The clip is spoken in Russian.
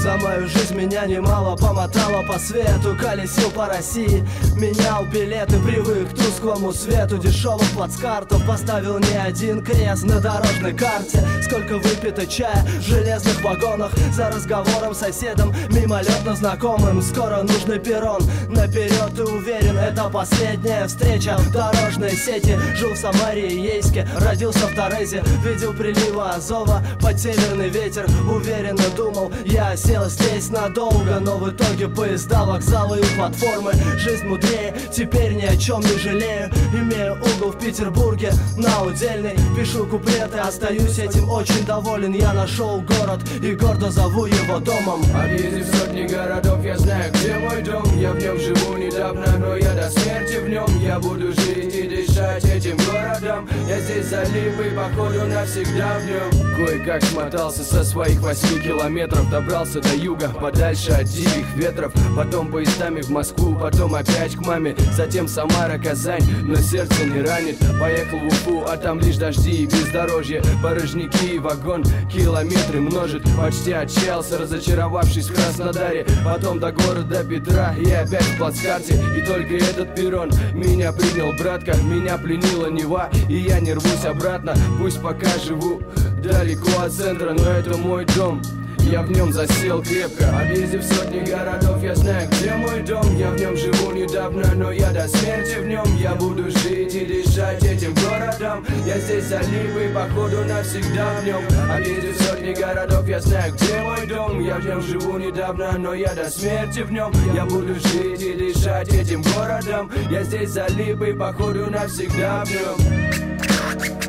За мою жизнь меня немало помотало по свету, колесил по России, менял билеты, привык к тусклому свету дешевых плацкартов, поставил не один крест на дорожной карте. Сколько выпито чая в железных вагонах, за разговором с соседом, мимолетно знакомым. Скоро нужный перрон, наперед и уверен, это последняя встреча в дорожной сети. Жил в Самаре и Ейске, родился в Торрезе, видел приливы Азова под северный ветер. Уверенно думал, я сел здесь надолго, но в итоге поезда, вокзалы и платформы. Жизнь мудрее, теперь ни о чем не жалею. Имею угол в Петербурге на Удельной, пишу куплеты, остаюсь этим очень доволен. Я нашел город и гордо зову его домом. Объездив сотни городов, я знаю, где мой дом. Я в нем живу недавно, но я до смерти в нем. Я буду жить и дышать этим городом. Я здесь залип и походу навсегда в нем. Кое-как смотался со своих 8 километров, добрался до юга, подальше от диких ветров. Потом поездами в Москву, потом опять к маме. Затем Самара, Казань, но сердце не ранит. Поехал в Уфу, а там лишь дожди и бездорожье. Порожники и вагон километры множит. Почти отчаялся, разочаровавшись в Краснодаре. Потом до города Петра и опять в плацкарте. И только этот перрон меня принял, братка. Меня пленила Нева, и я не рвусь обратно. Пусть пока живу далеко от центра, но это мой дом. Я в нем засел крепко. Объездив сотни городов, я знаю, где мой дом. Я в нем живу недавно, но я до смерти в нем. Я буду жить и дышать этим городом. Я здесь залип и походу навсегда в нем. Объездив сотни городов, я знаю, где мой дом. Я в нем живу недавно, но я до смерти в нем. Я буду жить и дышать этим городом. Я здесь залип и походу навсегда в нем.